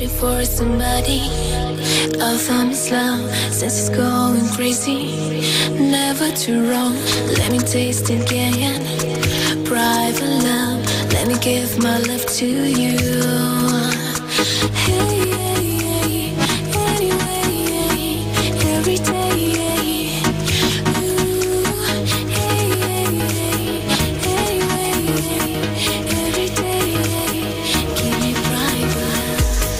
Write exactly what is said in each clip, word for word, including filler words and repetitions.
waiting for somebody. I found this love, since it's going crazy. Never too wrong, let me taste it again. Private love, let me give my love to you. Hey, hey, hey, anyway, every day. Ooh, hey, hey, hey, anyway, every day. Give me private.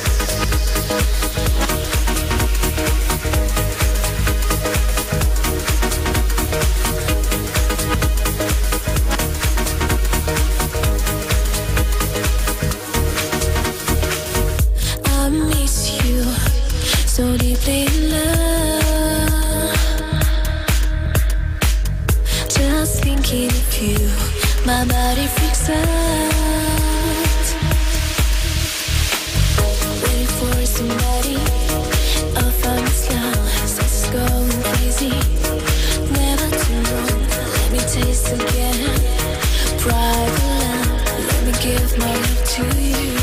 I miss you so deeply in love. Just thinking of you, my body freaks out. Waiting for somebody, I found this love, since it's going crazy. Never too long, let me taste again. Private love, let me give my love to you.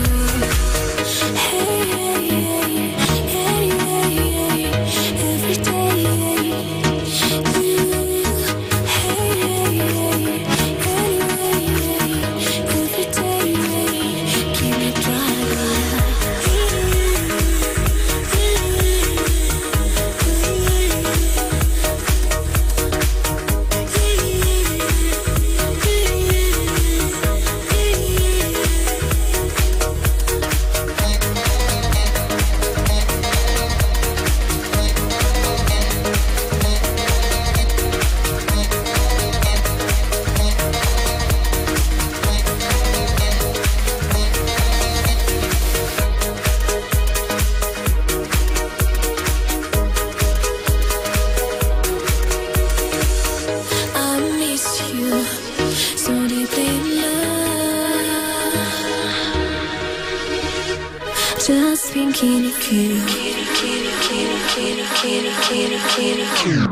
Hey, hey, hey, anyway, every day. Ooh, hey, hey, hey, anyway, every day. Keep me private. I miss you so deeply in love. Just thinking of you.